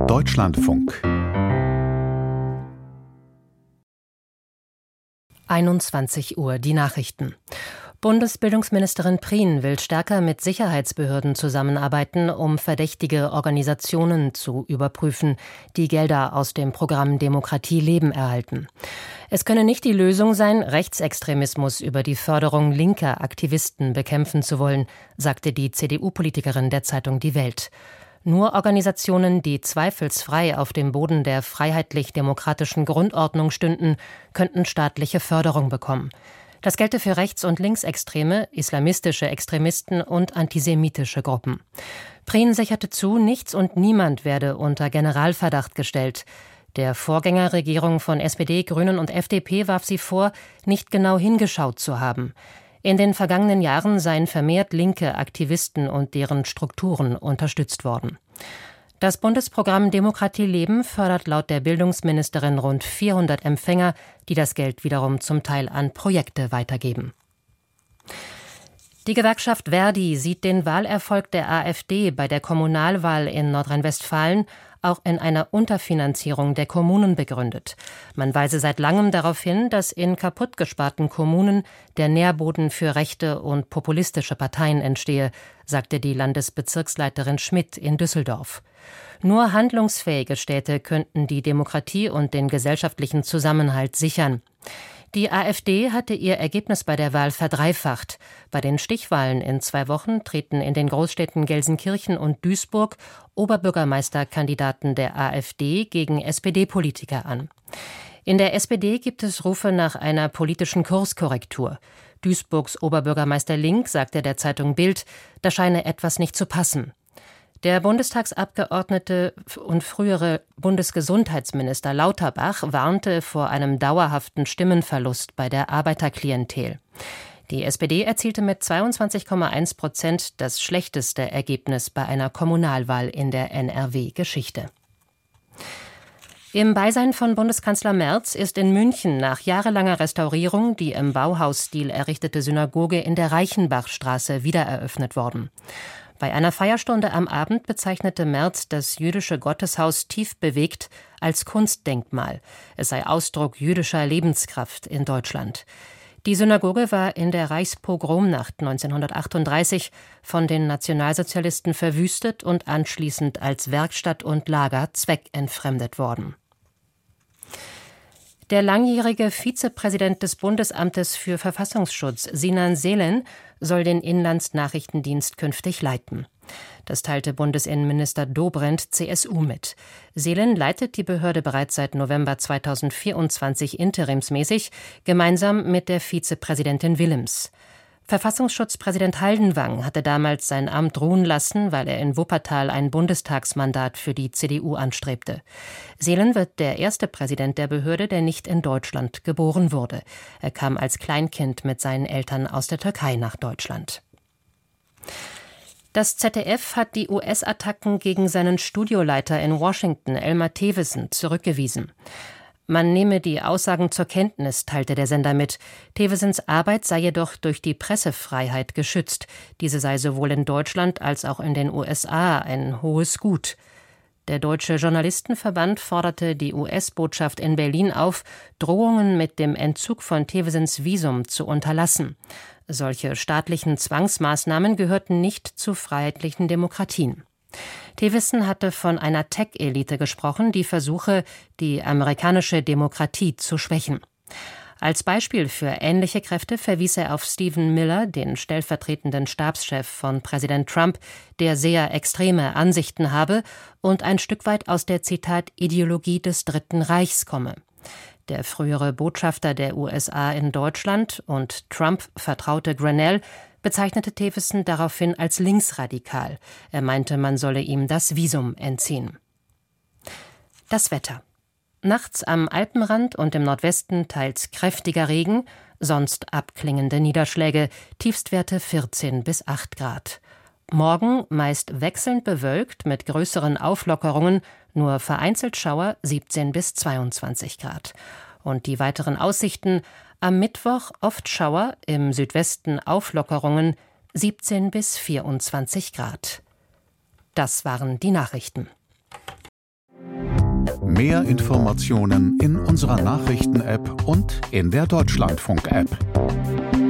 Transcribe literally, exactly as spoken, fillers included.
Deutschlandfunk einundzwanzig Uhr, die Nachrichten. Bundesbildungsministerin Prien will stärker mit Sicherheitsbehörden zusammenarbeiten, um verdächtige Organisationen zu überprüfen, die Gelder aus dem Programm Demokratie leben erhalten. Es könne nicht die Lösung sein, Rechtsextremismus über die Förderung linker Aktivisten bekämpfen zu wollen, sagte die C D U-Politikerin der Zeitung Die Welt. Nur Organisationen, die zweifelsfrei auf dem Boden der freiheitlich-demokratischen Grundordnung stünden, könnten staatliche Förderung bekommen. Das gelte für Rechts- und Linksextreme, islamistische Extremisten und antisemitische Gruppen. Prien sicherte zu, nichts und niemand werde unter Generalverdacht gestellt. Der Vorgängerregierung von S P D, Grünen und F D P warf sie vor, nicht genau hingeschaut zu haben. In den vergangenen Jahren seien vermehrt linke Aktivisten und deren Strukturen unterstützt worden. Das Bundesprogramm Demokratie leben fördert laut der Bildungsministerin rund vierhundert Empfänger, die das Geld wiederum zum Teil an Projekte weitergeben. Die Gewerkschaft Verdi sieht den Wahlerfolg der AfD bei der Kommunalwahl in Nordrhein-Westfalen auch in einer Unterfinanzierung der Kommunen begründet. Man weise seit langem darauf hin, dass in kaputtgesparten Kommunen der Nährboden für rechte und populistische Parteien entstehe, sagte die Landesbezirksleiterin Schmidt in Düsseldorf. Nur handlungsfähige Städte könnten die Demokratie und den gesellschaftlichen Zusammenhalt sichern. Die AfD hatte ihr Ergebnis bei der Wahl verdreifacht. Bei den Stichwahlen in zwei Wochen treten in den Großstädten Gelsenkirchen und Duisburg Oberbürgermeisterkandidaten der AfD gegen S P D-Politiker an. In der S P D gibt es Rufe nach einer politischen Kurskorrektur. Duisburgs Oberbürgermeister Link sagte der Zeitung Bild, da scheine etwas nicht zu passen. Der Bundestagsabgeordnete und frühere Bundesgesundheitsminister Lauterbach warnte vor einem dauerhaften Stimmenverlust bei der Arbeiterklientel. Die S P D erzielte mit zweiundzwanzig Komma eins Prozent das schlechteste Ergebnis bei einer Kommunalwahl in der N R W-Geschichte. Im Beisein von Bundeskanzler Merz ist in München nach jahrelanger Restaurierung die im Bauhausstil errichtete Synagoge in der Reichenbachstraße wiedereröffnet worden. Bei einer Feierstunde am Abend bezeichnete Merz das jüdische Gotteshaus tief bewegt als Kunstdenkmal. Es sei Ausdruck jüdischer Lebenskraft in Deutschland. Die Synagoge war in der Reichspogromnacht neunzehnhundertachtunddreißig von den Nationalsozialisten verwüstet und anschließend als Werkstatt und Lager zweckentfremdet worden. Der langjährige Vizepräsident des Bundesamtes für Verfassungsschutz, Sinan Selen, soll den Inlandsnachrichtendienst künftig leiten. Das teilte Bundesinnenminister Dobrindt C S U mit. Selen leitet die Behörde bereits seit November zweitausendvierundzwanzig interimsmäßig, gemeinsam mit der Vizepräsidentin Willems. Verfassungsschutzpräsident Haldenwang hatte damals sein Amt ruhen lassen, weil er in Wuppertal ein Bundestagsmandat für die C D U anstrebte. Selen wird der erste Präsident der Behörde, der nicht in Deutschland geboren wurde. Er kam als Kleinkind mit seinen Eltern aus der Türkei nach Deutschland. Das Z D F hat die U S-Attacken gegen seinen Studioleiter in Washington, Elmer Thewissen, zurückgewiesen. Man nehme die Aussagen zur Kenntnis, teilte der Sender mit. Thewissens Arbeit sei jedoch durch die Pressefreiheit geschützt. Diese sei sowohl in Deutschland als auch in den U S A ein hohes Gut. Der Deutsche Journalistenverband forderte die U S-Botschaft in Berlin auf, Drohungen mit dem Entzug von Thewissens Visum zu unterlassen. Solche staatlichen Zwangsmaßnahmen gehörten nicht zu freiheitlichen Demokratien. Thewissen hatte von einer Tech-Elite gesprochen, die versuche, die amerikanische Demokratie zu schwächen. Als Beispiel für ähnliche Kräfte verwies er auf Stephen Miller, den stellvertretenden Stabschef von Präsident Trump, der sehr extreme Ansichten habe und ein Stück weit aus der, Zitat, Ideologie des Dritten Reichs komme. Der frühere Botschafter der U S A in Deutschland und Trump-Vertraute Grenell bezeichnete Thewissen daraufhin als linksradikal. Er meinte, man solle ihm das Visum entziehen. Das Wetter. Nachts am Alpenrand und im Nordwesten teils kräftiger Regen, sonst abklingende Niederschläge, Tiefstwerte vierzehn bis acht Grad. Morgen meist wechselnd bewölkt mit größeren Auflockerungen, nur vereinzelt Schauer siebzehn bis zweiundzwanzig Grad. Und die weiteren Aussichten: am Mittwoch oft Schauer, im Südwesten Auflockerungen, siebzehn bis vierundzwanzig Grad. Das waren die Nachrichten. Mehr Informationen in unserer Nachrichten-App und in der Deutschlandfunk-App.